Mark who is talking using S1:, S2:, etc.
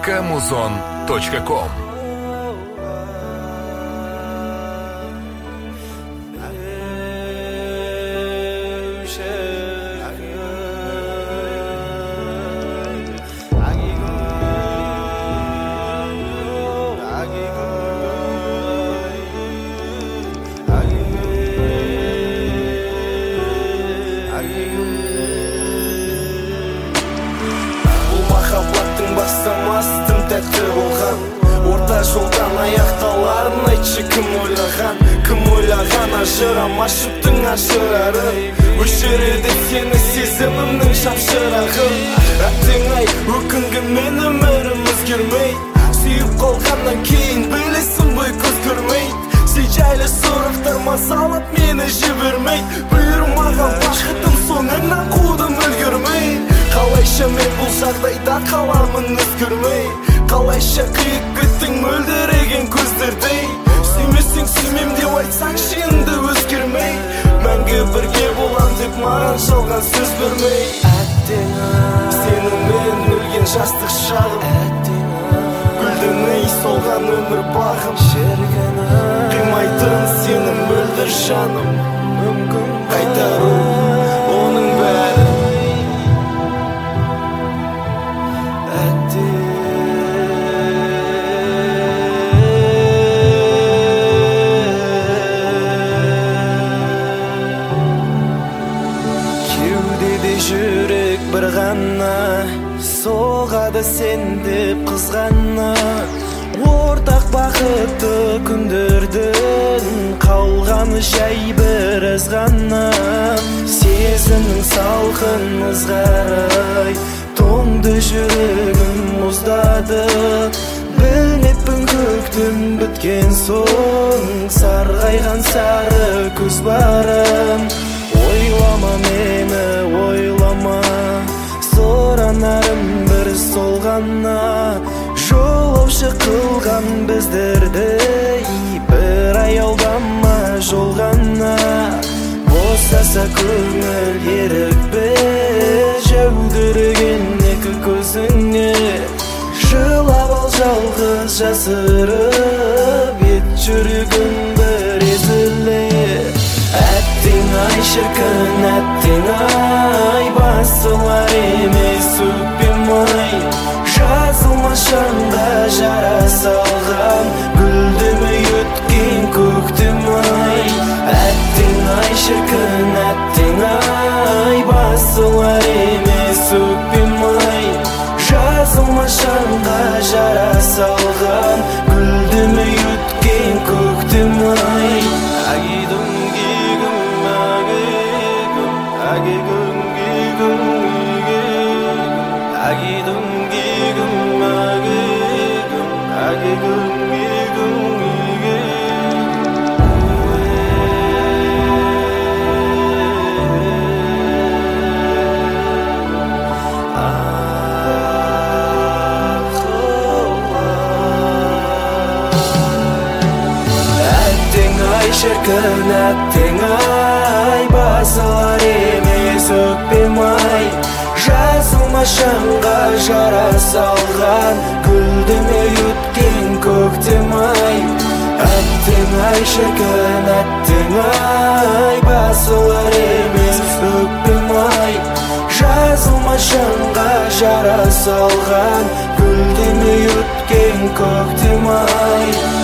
S1: kmuzon.com.
S2: Бастамастым тәтті болған орта жолдан аяқталарын айтшы кім ойлаған ажырама шыптың ажырарын өшіреді сені сезімімнің шапшырағын әттең ай өкінген мен өмірім өзгермей сүйіп қалғаннан кейін білесің ғой көз көрмейді сен жайлы сұрақтар мазалап мені жібермейді бұйырмаған бақытым соңыңнан қудым үлгермей қалайша мен бұл жағдайда қаламын өзгермей қалайша қиып кеттің мөлдіреген көздердей сүймесең сүймем деп айтсаңшы енді өзгермей мәңгі бірге болам деп маған жалған сөз бермей әттең сенімен өлген жастық шағым гүлдемей солған өмір бағым қимайтын сені мөлдір жаным мүмкін қайтару оның бәрі кеудеде жүрек бір ғана соғады сен деп қызғана ортақ бақытты күндердің қалғаны жай бір із ғана сезімнің салқын ызғары тоңды жүрегім мұздады білмеппін көктем біткен соң сарғайған сары көз барым ойлама мені ойлама соранарым бір сол ғана жолаушы қылған біздердей бір аялдама жол ғана босаса көңіл ерік бер жәудіреген екі көзіңе жылап ал жалғыз жасырып ет жүрегің бір езіле әттең ай шіркін әттең ай басылар емес өкпем ай жазылмас жанға жара салған гүлдемей өткен көктем ай әттең ай шіркін әттең ай басылар емес өкпем ай жазылмас жанға жара салған гүлдемей өткен көктем ай шіркін әттең ай басылар емес өкпем ай жазылмас жанға жара салған гүлдемей өткен көктем ай әттең ай шіркін әттең ай басылар емес өкпем ай жазылмас жанға жара салған гүлдемей өткен көктем ай